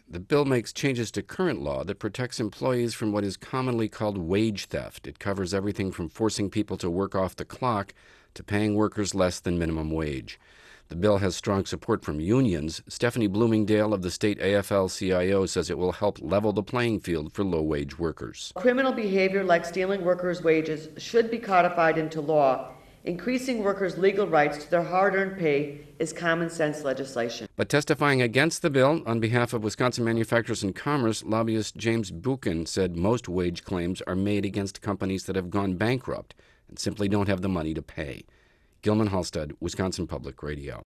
The bill makes changes to current law that protects employees from what is commonly called wage theft. It covers everything from forcing people to work off the clock to paying workers less than minimum wage. The bill has strong support from unions. Stephanie Bloomingdale of the state AFL-CIO says it will help level the playing field for low-wage workers. Criminal behavior like stealing workers' wages should be codified into law. Increasing workers' legal rights to their hard-earned pay is common sense legislation. But testifying against the bill on behalf of Wisconsin Manufacturers and Commerce, lobbyist James Buchan said most wage claims are made against companies that have gone bankrupt and simply don't have the money to pay. Gilman Halstead, Wisconsin Public Radio.